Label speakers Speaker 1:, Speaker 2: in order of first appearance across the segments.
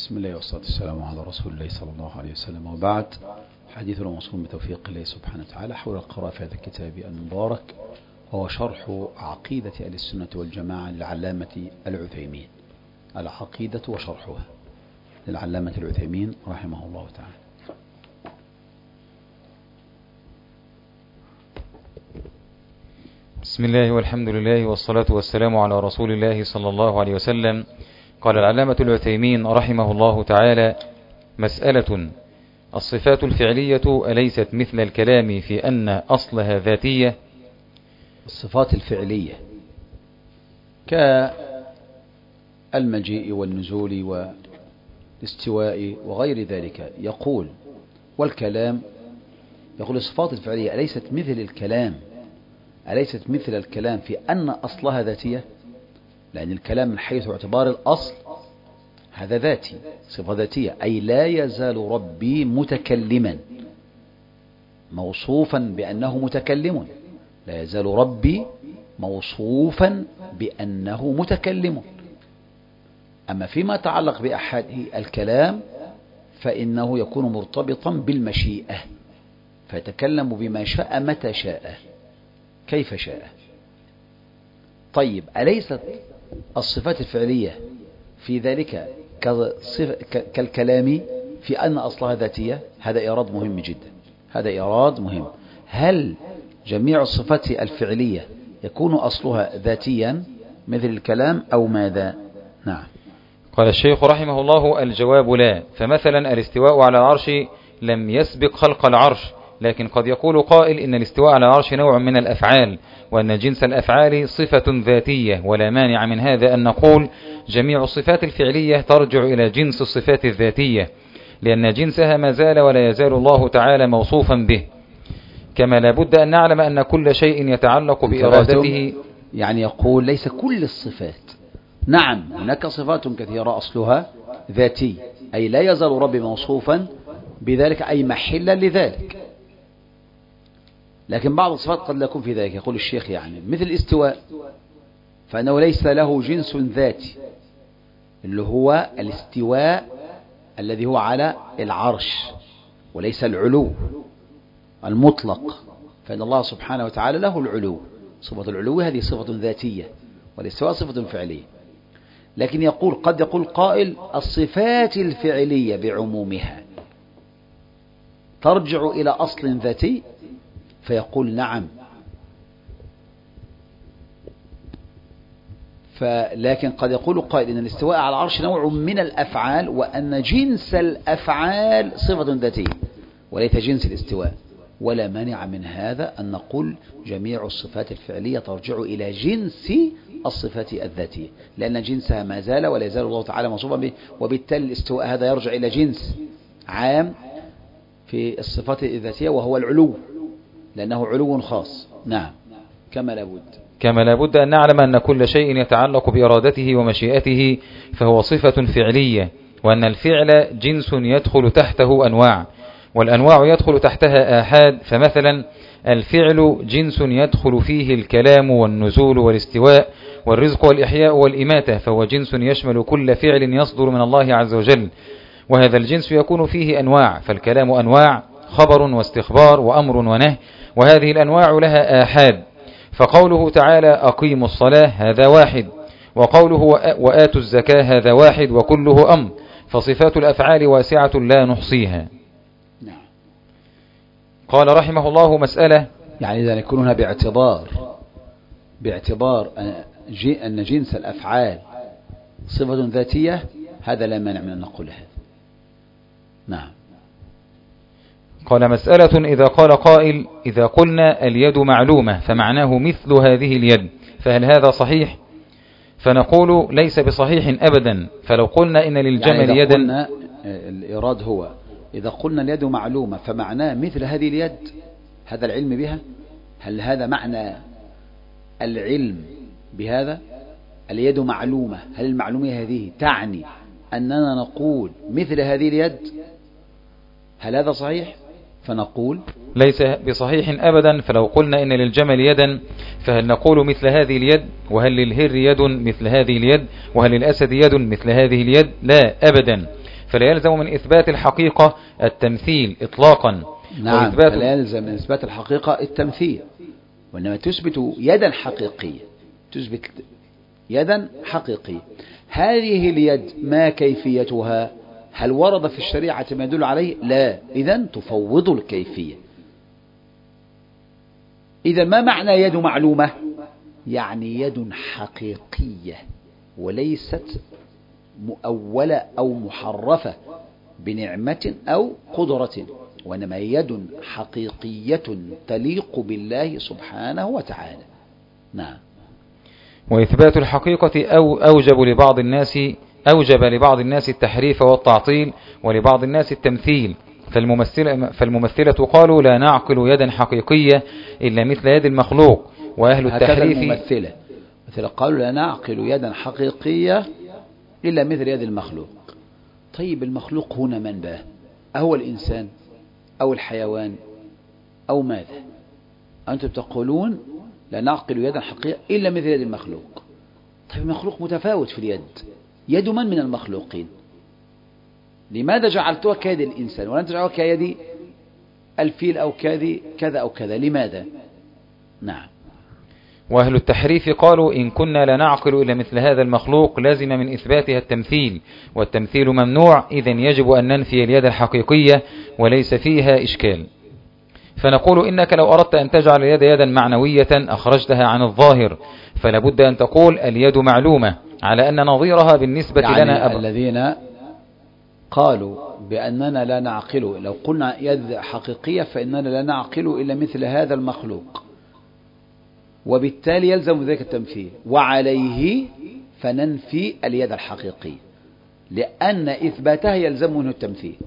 Speaker 1: بسم الله والصلاة والسلام على رسول الله صلى الله عليه وسلم، وبعد. حديثنا موصول بتوفيق الله سبحانه وتعالى حول القراءة في هذا الكتاب المبارك، وهو شرح عقيدة أهل السنة والجماعة للعلامة العثيمين. العقيدة وشرحها للعلامة العثيمين رحمه الله تعالى.
Speaker 2: بسم الله والحمد لله والصلاة والسلام على رسول الله صلى الله عليه وسلم. قال العلامة العثيمين رحمه الله تعالى: مسألة: الصفات الفعلية أليست مثل الكلام في أن أصلها ذاتية؟
Speaker 1: الصفات الفعلية كالمجيء والنزول والاستواء وغير ذلك، يقول والكلام، يقول الصفات الفعلية أليست مثل الكلام في أن أصلها ذاتية، لأن الكلام من حيث اعتبار الأصل هذا ذاتي، صفة ذاتية، أي لا يزال ربي متكلما موصوفا بأنه متكلم، لا يزال ربي موصوفا بأنه متكلم. أما فيما يتعلق بأحد الكلام فإنه يكون مرتبطا بالمشيئة، فيتكلم بما شاء متى شاء كيف شاء. طيب، أليست الصفات الفعلية في ذلك كالكلام في أن أصلها ذاتية؟ هذا إيراد مهم جدا، هذا إيراد مهم. هل جميع الصفات الفعلية يكون أصلها ذاتيا مثل الكلام أو ماذا؟ نعم.
Speaker 2: قال الشيخ رحمه الله: الجواب لا. فمثلا الاستواء على العرش لم يسبق خلق العرش، لكن قد يقول قائل إن الاستواء على العرش نوع من الأفعال، وأن جنس الأفعال صفة ذاتية، ولا مانع من هذا أن نقول جميع الصفات الفعلية ترجع إلى جنس الصفات الذاتية، لأن جنسها ما زال ولا يزال الله تعالى موصوفا به. كما لا بد أن نعلم أن كل شيء يتعلق بإرادته،
Speaker 1: يعني يقول ليس كل الصفات، نعم هناك صفات كثيرة أصلها ذاتي، أي لا يزال ربي موصوفا بذلك، أي محلا لذلك، لكن بعض الصفات قد لا يكون في ذلك. يقول الشيخ يعني مثل الاستواء، فإنه ليس له جنس ذاتي، اللي هو الاستواء الذي هو على العرش، وليس العلو المطلق، فإن الله سبحانه وتعالى له العلو، صفة العلو هذه صفة ذاتية، والاستواء صفة فعلية. لكن يقول قد يقول قائل الصفات الفعلية بعمومها ترجع إلى أصل ذاتي، فيقول نعم، لكن قد يقول قائل إن الاستواء على العرش نوع من الأفعال، وأن جنس الأفعال صفة ذاتية وليس جنس الاستواء، ولا مانع من هذا أن نقول جميع الصفات الفعلية ترجع إلى جنس الصفات الذاتية، لأن جنسها ما زال ولا يزال الله تعالى موصوفا به، وبالتالي الاستواء هذا يرجع إلى جنس عام في الصفات الذاتية وهو العلو، لأنه علو خاص. نعم. كما
Speaker 2: لا بد أن نعلم أن كل شيء يتعلق بإرادته ومشيئته فهو صفة فعلية، وأن الفعل جنس يدخل تحته أنواع، والأنواع يدخل تحتها آحاد. فمثلا الفعل جنس يدخل فيه الكلام والنزول والاستواء والرزق والإحياء والإماتة، فهو جنس يشمل كل فعل يصدر من الله عز وجل، وهذا الجنس يكون فيه أنواع، فالكلام أنواع، خبر واستخبار وأمر ونهي، وهذه الأنواع لها آحاد. فقوله تعالى أقيموا الصلاة هذا واحد، وقوله وآتوا الزكاة هذا واحد، وكله أمر، فصفات الأفعال واسعة لا نحصيها. قال رحمه الله: مسألة،
Speaker 1: يعني إذا يكون هنا باعتبار أن جنس الأفعال صفة ذاتية، هذا لا مانع من أن نقول هذا. نعم.
Speaker 2: قال: مسألة: إذا قال قائل إذا قلنا اليد معلومة فمعناه مثل هذه اليد، فهل هذا صحيح؟ فنقول ليس بصحيح أبدا. فلو قلنا إن للجمل
Speaker 1: يعني
Speaker 2: يدا،
Speaker 1: الإيراد هو إذا قلنا اليد معلومة فمعناه مثل هذه اليد، هذا العلم بها، هل هذا معنى العلم بهذا؟ اليد معلومة، هل المعلومة هذه تعني أننا نقول مثل هذه اليد؟ هل هذا صحيح؟ فنقول
Speaker 2: ليس بصحيح أبدا. فلو قلنا إن للجمل يدا فهل نقول مثل هذه اليد؟ وهل للهر يد مثل هذه اليد؟ وهل للأسد يد مثل هذه اليد؟ لا أبدا. فلا يلزم من إثبات الحقيقة التمثيل إطلاقا.
Speaker 1: نعم، لا يلزم من إثبات الحقيقة التمثيل، وإنما تثبت يدا حقيقية، تثبت يدا حقيقية. هذه اليد ما كيفيتها؟ هل ورد في الشريعة ما يدل عليه؟ لا. إذن تفوض الكيفية. إذا ما معنى يد معلومة؟ يعني يد حقيقية وليست مؤولة أو محرفة بنعمة أو قدرة، وإنما يد حقيقية تليق بالله سبحانه وتعالى. نعم.
Speaker 2: وإثبات الحقيقة أوجب لبعض الناس التحريف والتعطيل، ولبعض الناس التمثيل. فالممثلة قالوا لا نعقل يدا حقيقية إلا مثل يد المخلوق، وأهل التحريف
Speaker 1: الممثلة مثل قالوا لا نعقل يدا حقيقية إلا مثل يد المخلوق. طيب المخلوق هنا من باه؟ أهو الإنسان أو الحيوان أو ماذا؟ أنتم تقولون لا نعقل يدا حقيقية إلا مثل يد المخلوق. طيب المخلوق متفاوت في اليد، يد من المخلوقين؟ لماذا جعلتها كيد الإنسان ولم تجعلها كيد الفيل أو كذا أو كذا؟ لماذا؟ نعم.
Speaker 2: وأهل التحريف قالوا إن كنا لا نعقل إلا مثل هذا المخلوق لازم من إثباتها التمثيل، والتمثيل ممنوع، إذن يجب أن ننفي اليد الحقيقية وليس فيها إشكال. فنقول إنك لو أردت أن تجعل اليد يدا معنوية أخرجتها عن الظاهر، فلابد أن تقول اليد معلومة على أن نظيرها بالنسبة لنا
Speaker 1: الذين قالوا بأننا لا نعقل، لو قلنا يد حقيقية فإننا لا نعقل إلا مثل هذا المخلوق، وبالتالي يلزم ذلك التمثيل، وعليه فننفي اليد الحقيقية لأن إثباتها يلزم منه التمثيل،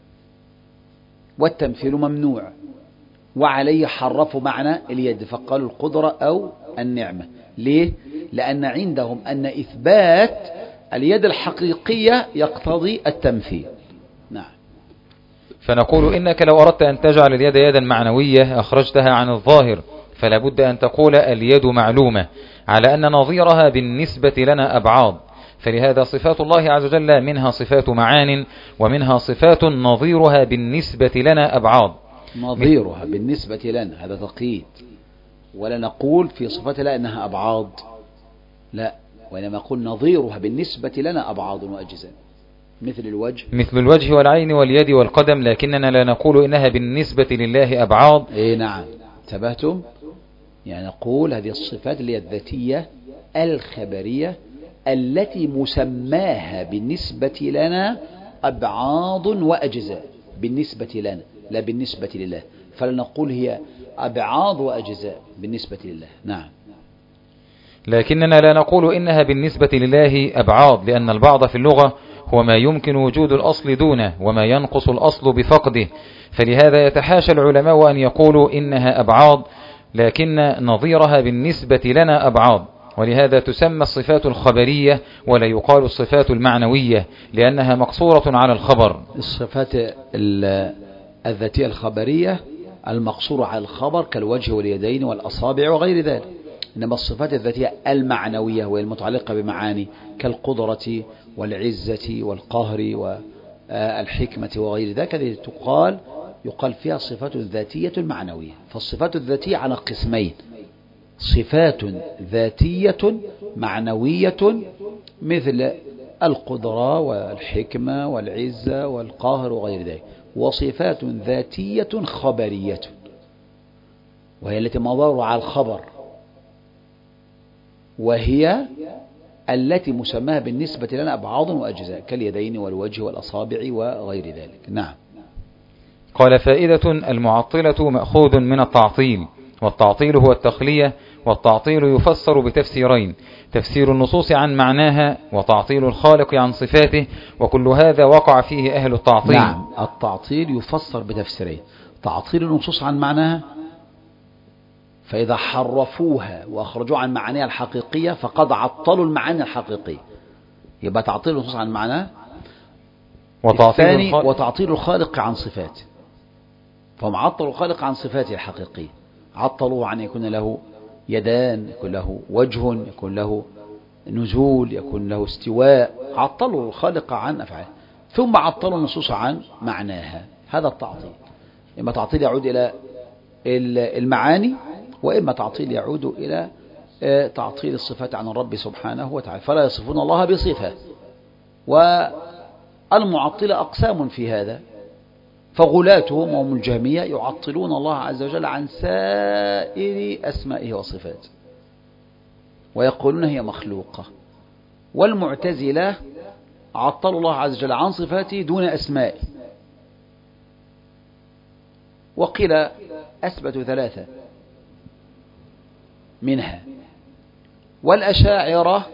Speaker 1: والتمثيل ممنوع، وعليه حرفوا معنى اليد فقالوا القدرة أو النعمة. ليه؟ لأن عندهم أن إثبات اليد الحقيقية يقتضي التمثيل. نعم.
Speaker 2: فنقول إنك لو أردت أن تجعل اليد يدا معنوية أخرجتها عن الظاهر، فلا بد أن تقول اليد معلومة على أن نظيرها بالنسبة لنا أبعاد. فلهذا صفات الله عز وجل منها صفات معان، ومنها صفات نظيرها بالنسبة لنا أبعاد.
Speaker 1: نظيرها بالنسبة لنا هذا تقييد، ولا نقول في صفات الله أنها أبعاد، لا، وإنما نقول نظيرها بالنسبة لنا أبعاد وأجزاء، مثل الوجه
Speaker 2: والعين واليد والقدم، لكننا لا نقول إنها بالنسبة لله أبعاد.
Speaker 1: إيه نعم، انتبهتم؟ يعني نقول هذه الصفات اللي هي الذاتية الخبرية التي مسماها بالنسبة لنا أبعاد وأجزاء، بالنسبة لنا لا بالنسبة لله، فلنقول هي أبعاد وأجزاء بالنسبة لله. نعم.
Speaker 2: لكننا لا نقول إنها بالنسبة لله أبعاد، لأن البعض في اللغة هو ما يمكن وجود الأصل دونه وما ينقص الأصل بفقده، فلهذا يتحاشى العلماء أن يقولوا إنها أبعاد، لكن نظيرها بالنسبة لنا أبعاد. ولهذا تسمى الصفات الخبرية ولا يقال الصفات المعنوية، لأنها مقصورة على الخبر.
Speaker 1: الصفات الذاتية الخبرية المقصورة على الخبر كالوجه واليدين والأصابع وغير ذلك، إنما الصفات الذاتية المعنوية وهي المتعلقة بمعاني كالقدرة والعزة والقهر والحكمة وغير ذلك، هذه يقال فيها صفات ذاتية معنوية. فالصفات الذاتية على قسمين: صفات ذاتية معنوية مثل القدرة والحكمة والعزة والقهر وغير ذلك، وصفات ذاتية خبرية وهي التي مضارها على الخبر، وهي التي مسماها بالنسبة لنا أبعاد وأجزاء كاليدين والوجه والأصابع وغير ذلك. نعم.
Speaker 2: قال: فائدة: المعطلة مأخوذ من التعطيل، والتعطيل هو التخلية، والتعطيل يفسر بتفسيرين: تفسير النصوص عن معناها، وتعطيل الخالق عن صفاته، وكل هذا وقع فيه أهل التعطيل.
Speaker 1: نعم، التعطيل يفسر بتفسيرين: تعطيل النصوص عن معناها، فإذا حرفوها وأخرجوا عن معانيها الحقيقية فقد عطلوا المعاني الحقيقية، يبقى تعطيل النصوص عن معناها. الثاني وتعطيل الخالق عن صفاته، فهم عطلوا الخالق عن صفاته الحقيقية، عطلوا عن يكون له يدان، يكون له وجه، يكون له نزول، يكون له استواء، عطلوا الخالق عن أفعاله. ثم عطلوا النصوص عن معناها. هذا التعطيل، إما تعطيل يعود إلى المعاني، وإما تعطيل يعود إلى تعطيل الصفات عن الرب سبحانه وتعالى، فلا يصفون الله بصفة. والمعطلة أقسام في هذا، فغلاتهم وهم الجهمية يعطلون الله عز وجل عن سائر أسمائه وصفاته ويقولون هي مخلوقة. والمعتزلة عطلوا الله عز وجل عن صفاته دون أسمائه، وقيل أثبتوا 3 منها. والأشاعرة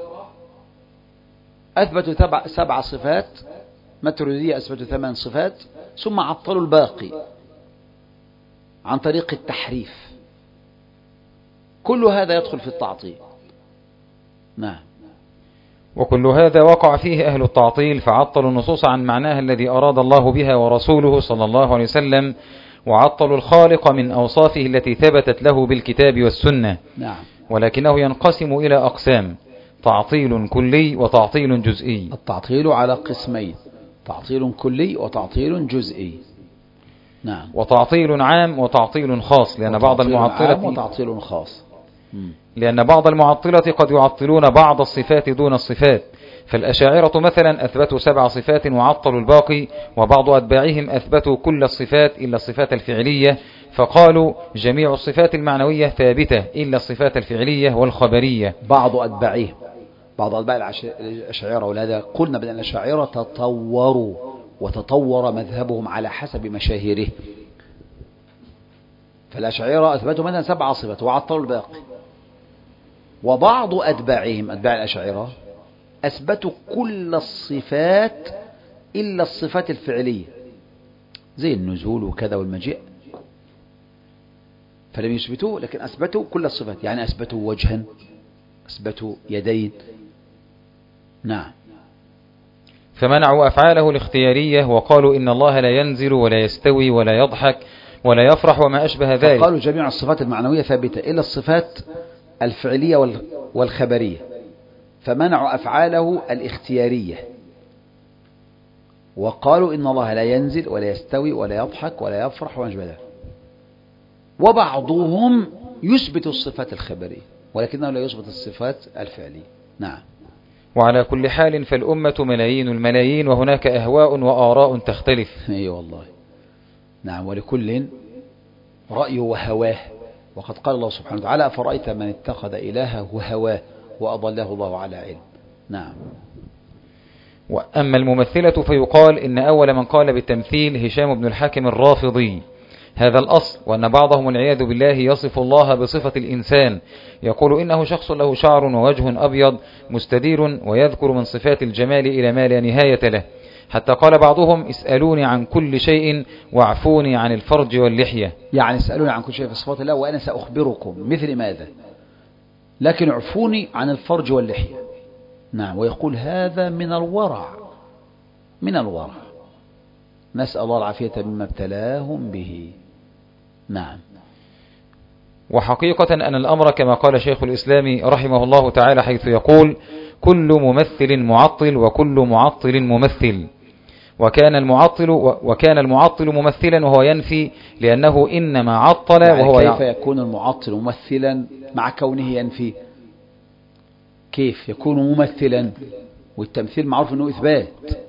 Speaker 1: أثبتوا 7 صفات، ماتريدية أثبتوا 8 صفات، ثم عطلوا الباقي عن طريق التحريف. كل هذا يدخل في التعطيل. نعم.
Speaker 2: وكل هذا وقع فيه أهل التعطيل، فعطلوا النصوص عن معناها الذي أراد الله بها ورسوله صلى الله عليه وسلم، وعطلوا الخالق من أوصافه التي ثبتت له بالكتاب والسنة.
Speaker 1: نعم.
Speaker 2: ولكنه ينقسم إلى أقسام: تعطيل كلي وتعطيل جزئي.
Speaker 1: التعطيل على قسمين: تعطيل كلي وتعطيل جزئي. نعم.
Speaker 2: وتعطيل عام وتعطيل خاص، لأن بعض المعطلة
Speaker 1: وتعطيل خاص.
Speaker 2: لأن بعض المعطلة قد يعطلون بعض الصفات دون الصفات. فالأشاعرة مثلا أثبتوا 7 صفات وعطلوا الباقي، وبعض أتباعهم أثبتوا كل الصفات إلا الصفات الفعلية، فقالوا جميع الصفات المعنوية ثابتة إلا الصفات الفعلية والخبرية.
Speaker 1: بعض أتباع الأشاعرة، ولهذا قلنا بأن الأشاعرة تطوروا وتطور مذهبهم على حسب مشاهيره. فالأشاعرة أثبتوا مثلا 7 صفات وعطلوا الباقي، وبعض أتباعهم أتباع الأشاعرة أثبتوا كل الصفات إلا الصفات الفعلية زي النزول وكذا والمجيء، فلم يثبتوه لكن أثبتوا كل الصفات، يعني أثبتوا وجها، أثبتوا يدين. نعم.
Speaker 2: فمنعوا أفعاله الاختيارية، وقالوا إن الله لا ينزل ولا يستوي ولا يضحك ولا يفرح وما أشبه ذلك.
Speaker 1: قالوا جميع الصفات المعنوية ثابتة إلا الصفات الفعلية والخبرية، فمنعوا أفعاله الاختيارية، وقالوا إن الله لا ينزل ولا يستوي ولا يضحك ولا يفرح وما أشبه ذلك. وبعضهم يثبت الصفات الخبرية ولكنه لا يثبت الصفات الفعلية. نعم.
Speaker 2: وعلى كل حال فالأمة ملايين الملايين، وهناك أهواء وآراء تختلف.
Speaker 1: أي والله. نعم. ولكل رأي وهواه، وقد قال الله سبحانه وتعالى: أفرأيت من اتخذ إلهه هواه وأضله الله على علم. نعم.
Speaker 2: وأما الممثلة فيقال إن أول من قال بالتمثيل هشام بن الحاكم الرافضي هذا الأصل، وأن بعضهم والعياذ بالله يصف الله بصفة الإنسان، يقول إنه شخص له شعر ووجه أبيض مستدير، ويذكر من صفات الجمال إلى ما لا نهاية له، حتى قال بعضهم: اسألوني عن كل شيء واعفوني عن الفرج واللحية.
Speaker 1: يعني اسألوني عن كل شيء في صفات الله وأنا سأخبركم مثل ماذا، لكن اعفوني عن الفرج واللحية. نعم. ويقول هذا من الورع، من الورع، نسأل الله العافية مما ابتلاهم به. نعم.
Speaker 2: وحقيقة أن الأمر كما قال شيخ الإسلام رحمه الله تعالى، حيث يقول: كل ممثل معطل وكل معطل ممثل. وكان المعطل ممثلا وهو ينفي، لأنه إنما عطل وهو
Speaker 1: كيف يكون المعطل ممثلا مع كونه ينفي؟ كيف يكون ممثلا والتمثيل معروف أنه إثبات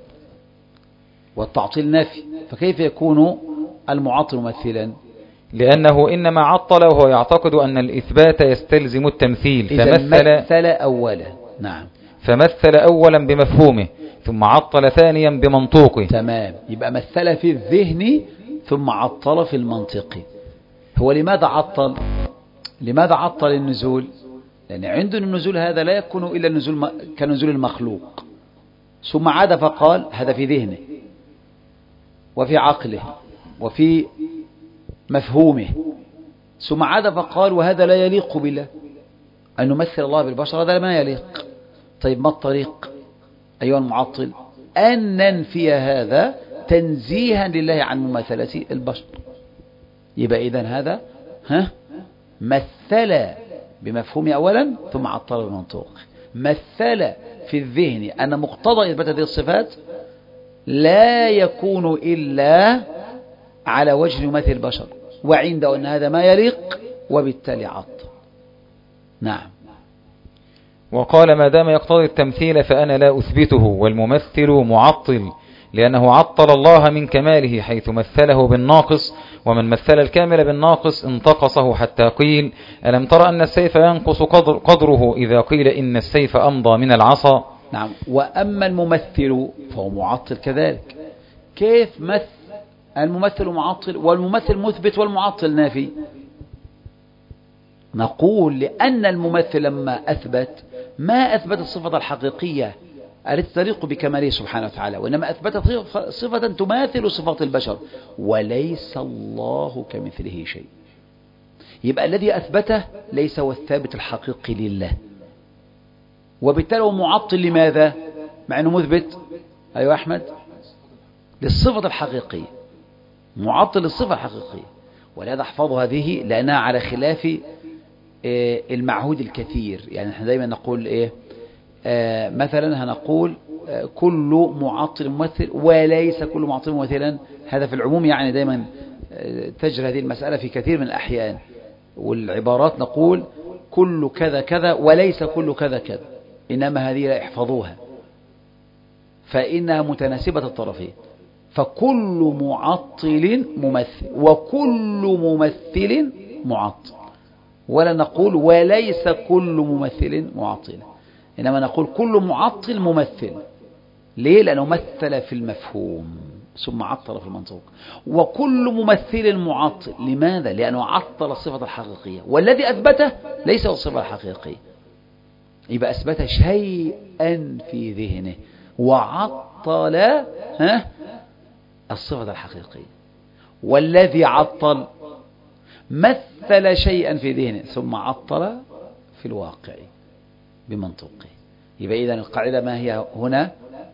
Speaker 1: والتعطيل نفي، فكيف يكون المعطل ممثلا؟
Speaker 2: لأنه إنما عطل وهو يعتقد أن الإثبات يستلزم التمثيل،
Speaker 1: فمثل أولا. نعم.
Speaker 2: فمثل أولا بمفهومه ثم عطل ثانيا بمنطوقه.
Speaker 1: تمام. يبقى مثل في الذهن ثم عطل في المنطق. هو لماذا عطل؟ لماذا عطل النزول؟ لأن عندنا النزول هذا لا يكون إلا النزول كنزول المخلوق، ثم عاد فقال هذا في ذهنه وفي عقله وفي مفهومه، ثم عاد فقال وهذا لا يليق بالله، أن نمثل الله بالبشر هذا ما يليق. طيب ما الطريق أيها المعطل؟ أن ننفي هذا تنزيها لله عن مماثلة البشر. يبقى إذن هذا مثل بمفهوم أولا ثم عطل بمنطوق، مثل في الذهن أن مقتضى إثبات هذه الصفات لا يكون إلا على وجه يمثل البشر، وعنده أن هذا ما يليق وبالتالي عطل. نعم.
Speaker 2: وقال ما دام يقتضي التمثيل فأنا لا أثبته، والممثل معطل لأنه عطل الله من كماله حيث مثله بالناقص، ومن مثل الكامل بالناقص انتقصه حتى قيل ألم تر أن السيف ينقص قدره إذا قيل إن السيف أمضى من العصا.
Speaker 1: نعم. وأما الممثل فهو معطل كذلك. كيف الممثل معطل والممثل مثبت والمعطل نافي؟ نقول لأن الممثل لما أثبت ما أثبت الصفة الحقيقية التي تليق بكماله سبحانه وتعالى، وإنما أثبت صفة تماثل صفات البشر، وليس الله كمثله شيء. يبقى الذي أثبته ليس هو الثابت الحقيقي لله، وبالتالي هو معطل. لماذا؟ مع أنه مثبت. أيوة أحمد، للصفة الحقيقية، معطل للصفة الحقيقية. ولهذا احفظوا هذه لأنها على خلاف المعهود الكثير. يعني نحن دائما نقول إيه؟ مثلا هنقول كل معطل ممثل وليس كل معطل ممثلا. هذا في العموم، يعني دائما تجري هذه المسألة في كثير من الأحيان. والعبارات نقول كل كذا كذا وليس كل كذا كذا، إنما هذه لا احفظوها فإنها متناسبة الطرفين. فكل معطل ممثل وكل ممثل معطل، ولا نقول وليس كل ممثل معطل، إنما نقول كل معطل ممثل. ليه؟ لأنه مثل في المفهوم ثم عطل في المنطوق. وكل ممثل معطل، لماذا؟ لأنه عطل الصفة الحقيقية، والذي أثبته ليس هو الصفة الحقيقية. يبقى أثبت شيئا في ذهنه وعطل الصفة الحقيقية. والذي عطل مثل شيئا في ذهنه ثم عطل في الواقع بمنطوقه. يبقى إذن القاعدة ما هي هنا؟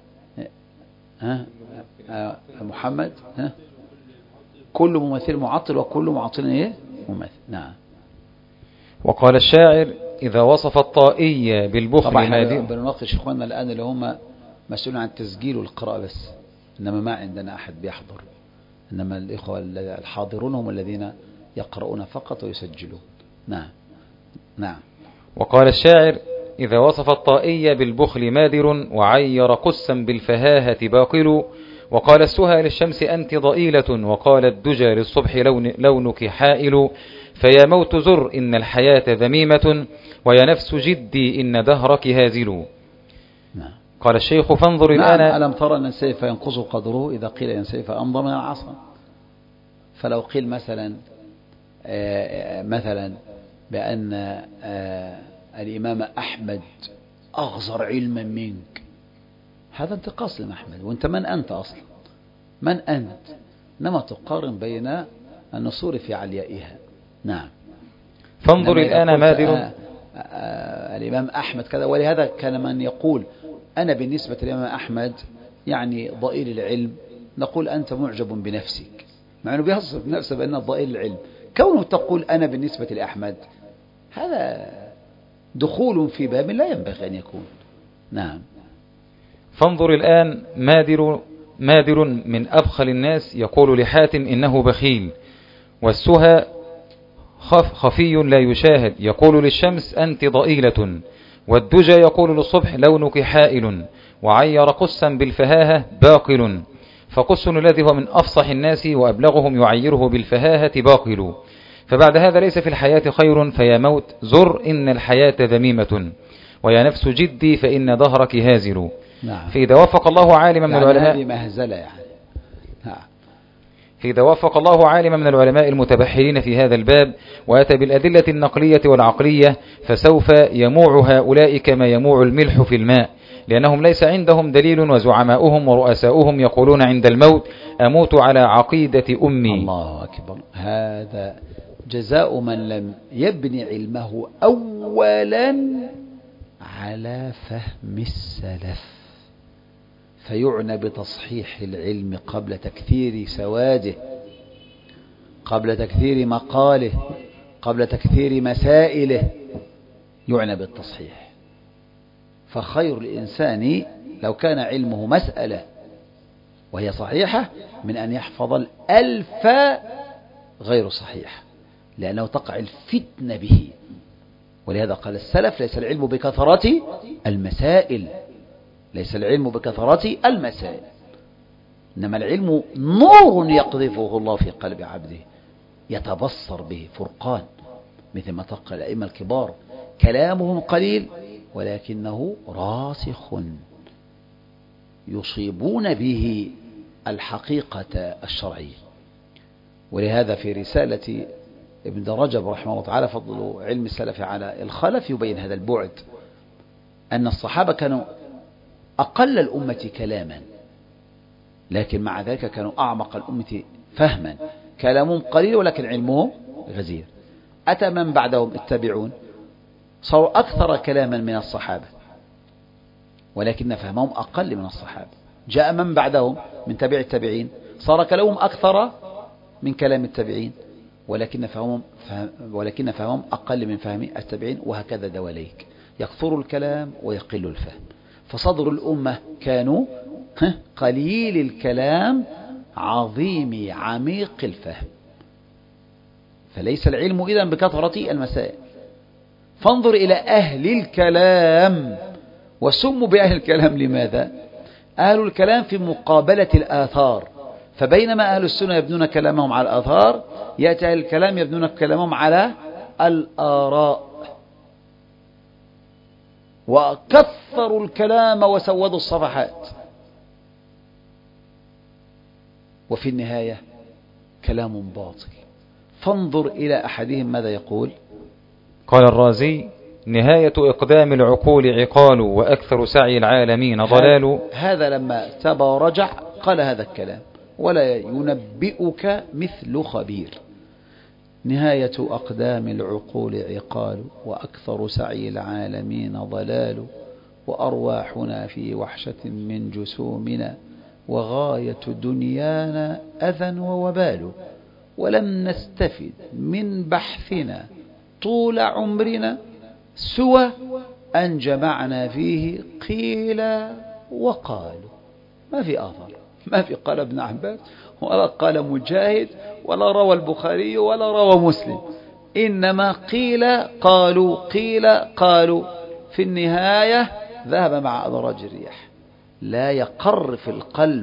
Speaker 1: محمد، كل ممثل معطل وكل معطل ممثل. نعم.
Speaker 2: وقال الشاعر إذا وصف الطائي بالبخل.
Speaker 1: طبعا بنناقش إخواننا الآن اللي هم مسؤولين عن التسجيل والقراءة بس، إنما ما عندنا أحد بيحضر، إنما الإخوة الحاضرون هم الذين يقرؤون فقط ويسجلون. نعم. نعم.
Speaker 2: وقال الشاعر إذا وصف الطائي بالبخل مادر، وعير قسا بالفهاهة باقل. وقال السهى للشمس أنت ضئيلة، وقال الدجى للصبح لونك حائل. فيا موت زر إن الحياة ذميمة، ويا نفس جدي إن دهرك هازل.
Speaker 1: نعم.
Speaker 2: قال الشيخ فانظر الآن.
Speaker 1: ألم ترى أن السيف ينقص قدره إذا قيل أن السيف أمضى من العصا. فلو قيل مثلا بأن الإمام أحمد أغزر علما منك، هذا انتقاص لإمام أحمد. وأنت من أنت أصلا؟ من أنت؟ إنما تقارن بين النصور في عليائها. نعم.
Speaker 2: فانظر الآن مادر.
Speaker 1: الإمام أحمد كذا. ولهذا كان من يقول أنا بالنسبة للإمام أحمد يعني ضئيل العلم، نقول أنت معجب بنفسك، مع أنه بيصف نفسه بأنه ضئيل العلم. كونه تقول أنا بالنسبة لأحمد، هذا دخول في باب لا ينبغي أن يكون. نعم.
Speaker 2: فانظر الآن مادر من أبخل الناس يقول لحاتم إنه بخيل. والسهى خفي لا يشاهد يقول للشمس أنت ضئيلة. والدجى يقول للصبح لونك حائل. وعير قسا بالفهاهة باقل. فقس الذي هو من أفصح الناس وأبلغهم يعيره بالفهاهة باقل. فبعد هذا ليس في الحياة خير. فيا موت زر إن الحياة ذميمة، ويا نفس جدي فإن ظهرك هازل.
Speaker 1: نعم.
Speaker 2: فإذا وفق الله عالما من العلماء
Speaker 1: هذه مهزلة يعني. نعم.
Speaker 2: فإذا وفق الله عالما من العلماء المتبحرين في هذا الباب وأتى بالأدلة النقلية والعقلية، فسوف يموع هؤلاء كما يموع الملح في الماء، لأنهم ليس عندهم دليل، وزعماؤهم ورؤساؤهم يقولون عند الموت أموت على عقيدة أمي.
Speaker 1: الله أكبر. هذا جزاء من لم يبني علمه أولا على فهم السلف، فيعنى بتصحيح العلم قبل تكثير سواده، قبل تكثير مقاله، قبل تكثير مسائله، يعنى بالتصحيح. فخير الإنسان لو كان علمه مسألة وهي صحيحة من أن يحفظ الألف غير صحيح، لأنه تقع الفتنة به. ولهذا قال السلف: ليس العلم بكثرة المسائل، ليس العلم بكثرة المسائل، إنما العلم نور يقذفه الله في قلب عبده يتبصر به فرقان، مثل ما تقل الأئمة الكبار: كلامهم قليل ولكنه راسخ، يصيبون به الحقيقة الشرعية. ولهذا في رسالة ابن رجب رحمه الله تعالى فضل علم السلف على الخلف يبين هذا البعد، أن الصحابة كانوا أقل الأمة كلاما، لكن مع ذلك كانوا أعمق الأمة فهما، كلامهم قليل ولكن علمهم غزير. أتى من بعدهم التابعون صاروا أكثر كلاما من الصحابة ولكن فهمهم أقل من الصحابة. جاء من بعدهم من تابع التابعين صار كلامهم أكثر من كلام التابعين ولكن فهمهم أقل من فهم التابعين، وهكذا دواليك، يكثر الكلام ويقل الفهم. فصدر الأمة كانوا قليل الكلام عظيم عميق الفهم. فليس العلم إذن بكثرة المسائل. فانظر إلى أهل الكلام، وسموا بأهل الكلام لماذا؟ أهل الكلام في مقابلة الآثار، فبينما أهل السنة يبنون كلامهم على الآثار، يأتي أهل الكلام يبنون كلامهم على الآراء، وكثروا الكلام وسودوا الصفحات، وفي النهاية كلام باطل. فانظر إلى أحدهم ماذا يقول.
Speaker 2: قال الرازي: نهاية إقدام العقول عقال، وأكثر سعي العالمين ضلال.
Speaker 1: هذا لما تاب ورجع قال هذا الكلام: ولا ينبئك مثل خبير. نهاية أقدام العقول عقال، وأكثر سعي العالمين ضلال، وأرواحنا في وحشة من جسومنا، وغاية دنيانا أذى ووبال، ولم نستفد من بحثنا طول عمرنا سوى أن جمعنا فيه قيل وقالوا. ما في آثار، ما في قال ابن عباس ولا قال مجاهد ولا روى البخاري ولا روى مسلم، إنما قيل قالوا قيل قالوا. في النهاية ذهب مع أدراج الرياح، لا يقر في القلب.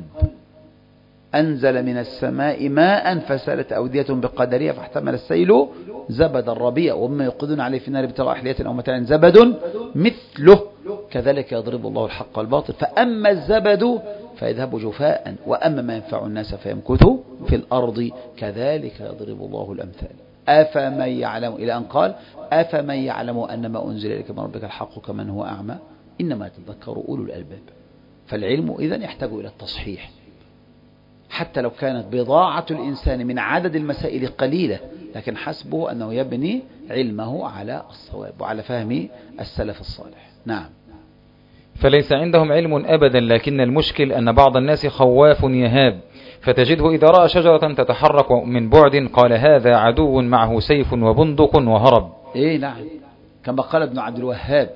Speaker 1: أنزل من السماء ماء فسالت أودية بقدرها فاحتمل السيل زبد الربيع، ومما يوقدون عليه في النار ابتغاء أحلية أو متاع زبد مثله، كذلك يضرب الله الحق والباطل، فأما الزبد فيذهب جفاء، وأما ما ينفع الناس فيمكث في الأرض، كذلك يضرب الله الأمثال. أفمن يعلم، إلى أن قال: أفمن يعلم أن ما أنزل إليك من ربك الحق كمن هو أعمى إنما يتذكر أولو الألباب. فالعلم إذن يحتاج إلى التصحيح، حتى لو كانت بضاعة الإنسان من عدد المسائل قليلة، لكن حسبه أنه يبني علمه على الصواب وعلى فهم السلف الصالح. نعم.
Speaker 2: فليس عندهم علم أبدا، لكن المشكل أن بعض الناس خواف يهاب، فتجده إذا رأى شجرة تتحرك من بعد قال: هذا عدو معه سيف وبندق وهرب.
Speaker 1: إيه نعم، كما قال ابن عبد الوهاب: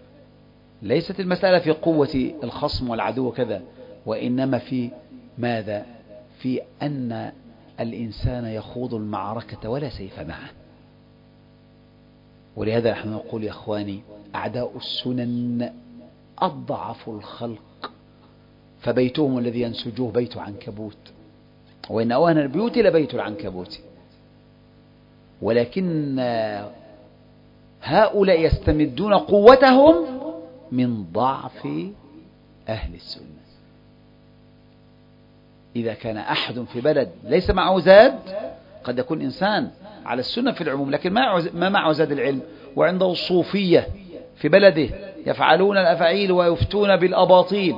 Speaker 1: ليست المسألة في قوة الخصم والعدو كذا، وإنما في ماذا؟ في أن الإنسان يخوض المعركة ولا سيف معه. ولهذا نحن نقول يا أخواني: أعداء السنن أضعف الخلق، فبيتهم الذي ينسجوه بيت عنكبوت، وإن أوهن البيوت لبيت العنكبوت. ولكن هؤلاء يستمدون قوتهم من ضعف أهل السنة. إذا كان أحد في بلد ليس معه زاد، قد يكون إنسان على السنة في العموم لكن ما معه زاد العلم، وعنده الصوفية في بلده يفعلون الأفعيل ويفتون بالأباطيل،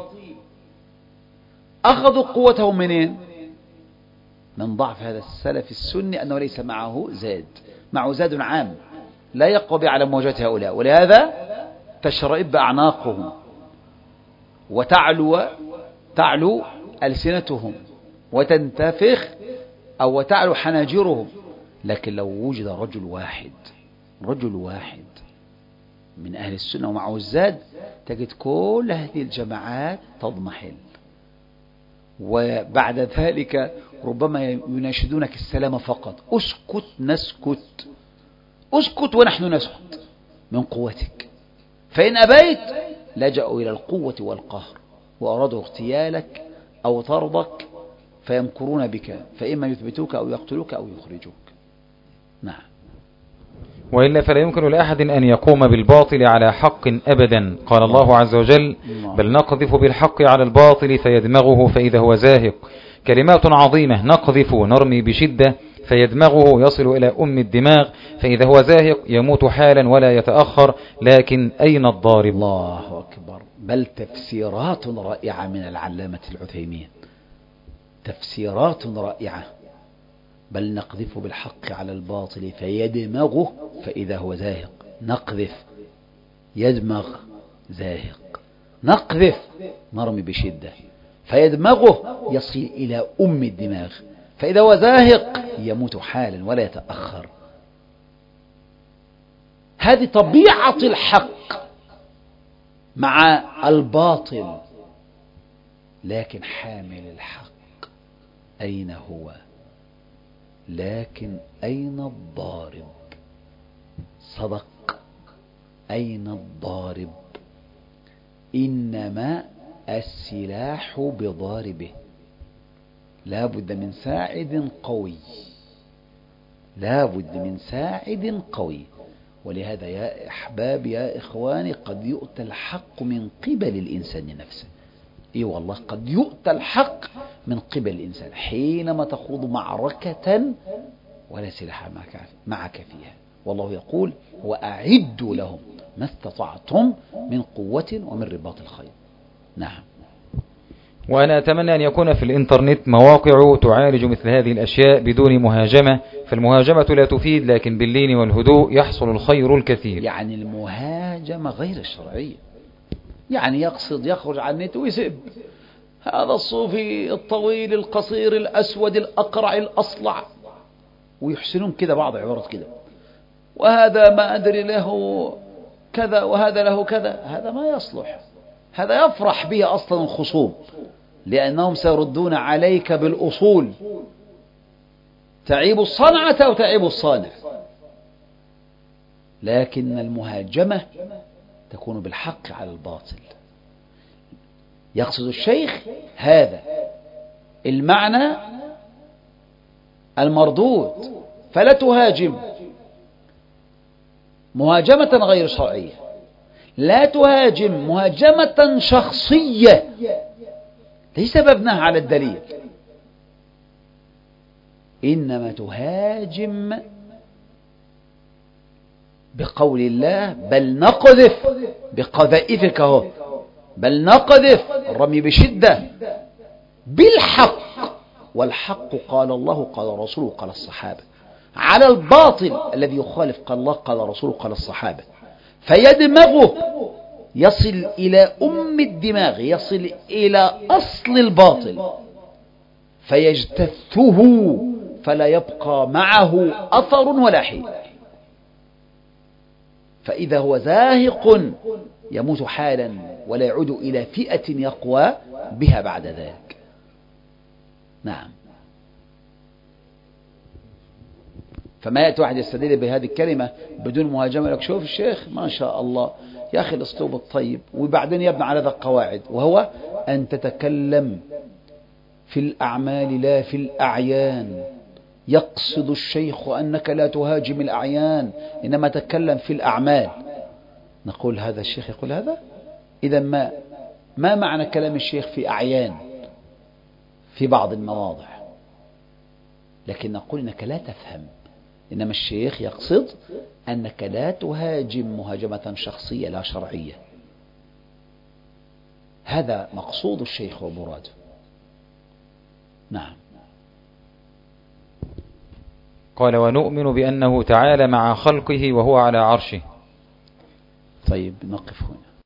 Speaker 1: أخذوا قوتهم منين؟ من ضعف هذا السلف السني، أنه ليس معه زاد، معه زاد عام لا يقوى على مواجهة هؤلاء. ولهذا تشرئب أعناقهم وتعلو ألسنتهم وتنتفخ أو وتعلو حناجرهم. لكن لو وجد رجل واحد من أهل السنة ومعه الزاد، تجد كل هذه الجماعات تضمحل، وبعد ذلك ربما يناشدونك السلام فقط. اسكت نسكت، اسكت ونحن نسكت من قوتك. فإن أبيت لجأوا إلى القوة والقهر وأرادوا اغتيالك أو طردك، فيمكرون بك، فإما يثبتوك أو يقتلوك أو يخرجوك. نعم.
Speaker 2: وإلا فلا يمكن لأحد أن يقوم بالباطل على حق أبدا. قال الله عز وجل: بل نقذف بالحق على الباطل فيدمغه فإذا هو زاهق. كلمات عظيمة، نقذف، نرمي بشدة، فيدمغه يصل إلى الدماغ، فإذا هو زاهق يموت حالا ولا يتأخر. لكن أين الضارب؟
Speaker 1: الله أكبر. بل تفسيرات رائعة من العلامة العثيمين، تفسيرات رائعة. بل نقذف بالحق على الباطل فيدمغه فإذا هو زاهق. نقذف، يدمغ، زاهق. نقذف، نرمي بشدة، فيدمغه يصل إلى الدماغ، فإذا هو زاهق يموت حالا ولا يتأخر. هذه طبيعة الحق مع الباطل. لكن حامل الحق أين هو؟ لكن أين الضارب؟ صدق، أين الضارب؟ إنما السلاح بضاربه. لا بد من ساعد قوي، لا بد من ساعد قوي. ولهذا يا أحباب، يا إخواني، قد يؤتى الحق من قبل الإنسان نفسه. إيه والله، قد يؤتى الحق من قبل الإنسان حينما تخوض معركة ولا سلاح معك فيها. والله يقول: وأعدوا لهم ما استطعتم من قوة ومن رباط الخيل. نعم.
Speaker 2: وأنا أتمنى أن يكون في الإنترنت مواقع تعالج مثل هذه الأشياء بدون مهاجمة، فالمهاجمة لا تفيد، لكن باللين والهدوء يحصل الخير الكثير.
Speaker 1: يعني المهاجمة غير الشرعية، يعني يقصد يخرج عن النت ويسب هذا الصوفي الطويل القصير الأسود الأقرع الأصلع، ويحسنون كده بعض عبارات كده، وهذا ما أدري له كذا وهذا له كذا. هذا ما يصلح، هذا يفرح به أصلا الخصوم، لأنهم سيردون عليك بالأصول. تعيب الصنعة أو تعيب الصانع. لكن المهاجمة تكون بالحق على الباطل. يقصد الشيخ هذا المعنى المردود. فلا تهاجم مهاجمة غير شرعية، لا تهاجم مهاجمة شخصية ليس مبناها على الدليل، إنما تهاجم بقول الله: بل نقذف بقذائفك اهو، بل نقذف، الرمي بشدة، بالحق. والحق قال الله قال رسوله قال الصحابة، على الباطل الذي يخالف قال الله قال رسوله قال الصحابة، فيدمغه، يصل إلى الدماغ، يصل إلى أصل الباطل، فيجتثه فلا يبقى معه أثر ولا حيل، فإذا هو زاهق يموت حالا ولا يعود إلى فئة يقوى بها بعد ذلك. نعم. فما يأتي واحد يستدل بهذه الكلمة بدون مهاجمة، لك شوف الشيخ ما شاء الله يا أخي الأسلوب الطيب، وبعدين يبنى على ذا القواعد، وهو أن تتكلم في الأعمال لا في الأعيان. يقصد الشيخ أنك لا تهاجم الأعيان، إنما تتكلم في الأعمال. نقول هذا الشيخ يقول هذا، إذا ما معنى كلام الشيخ في أعيان في بعض المواضع؟ لكن نقول إنك لا تفهم، إنما الشيخ يقصد أنك لا تهاجم مهاجمة شخصية لا شرعية. هذا مقصود الشيخ ومراده. نعم.
Speaker 2: قال: ونؤمن بأنه تعالى مع خلقه وهو على عرشه.
Speaker 1: طيب نقف هنا.